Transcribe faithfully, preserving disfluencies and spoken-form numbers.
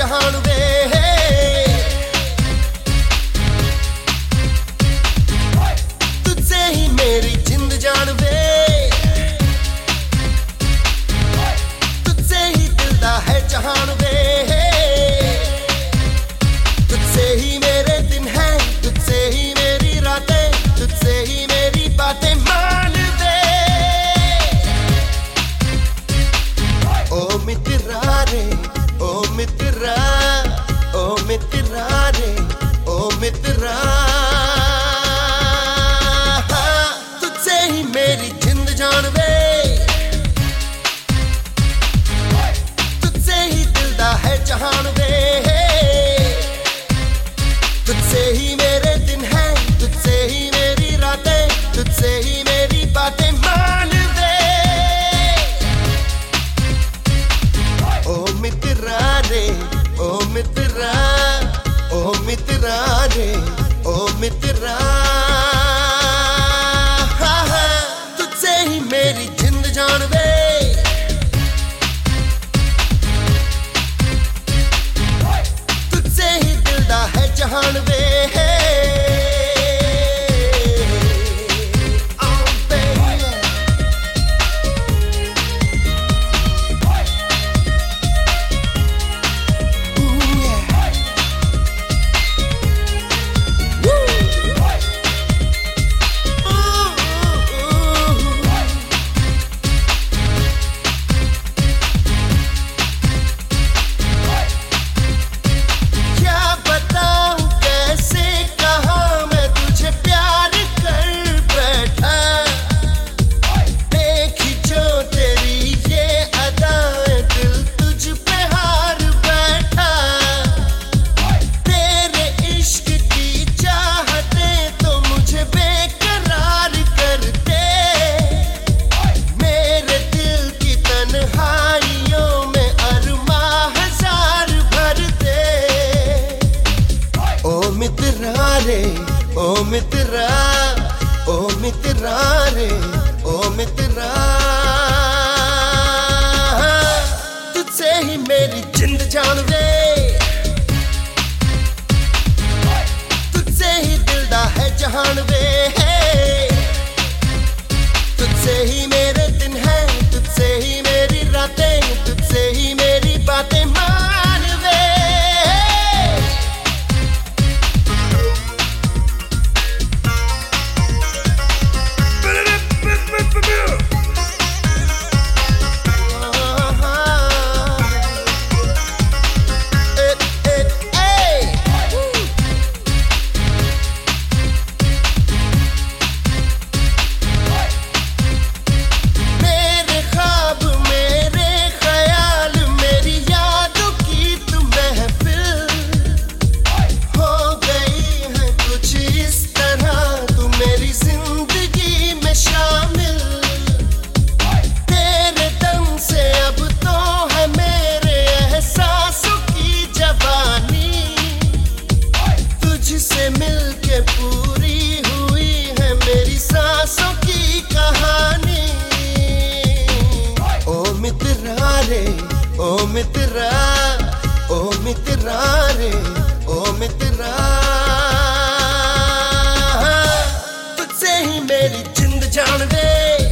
जहान वे। तुझसे ही मेरी जिंद जान वे, तुझसे ही दिल दा है जहान वे। तुझसे ही मेरे दिन हैं, तुझसे ही मेरी रातें, तुझसे ही मेरी बातें मान वे। ओ मित्रा रे, ओ मित्रा, ओ मित्रा रे, ओ मित्रा। तुझसे ही मेरी जिंद जान वे, तुझसे ही दिल दा है जहान वे। तुझसे ही मेरे दिन हैं, तुझसे ही मेरी रातें, तुझसे ही मेरी बातें मान वे। ओ मित्रा रे, ओ मित्रा, ओ मित्रा रे, ओ मित्रा। तुझसे ही मेरी जिंद जान वे, तुझसे ही दिल दा है जहान वे। ओ मित्रा, ओ मित्रा रे, ओ मित्रा। तुझसे ही मेरी जिंद जान वे, तुझसे ही दिल दा है जहान वे। तुझसे ही मेरे दिन हैं, तुझसे ही मेरी रातें, तुझसे ही मेरी बातें मान वे। मिलके पूरी हुई है मेरी सांसों की कहानी। ओ मित्रा रे, ओ मित्रा, ओ मित्रा रे, ओ मित्रा। तुझसे ही मेरी जिंद जान वे,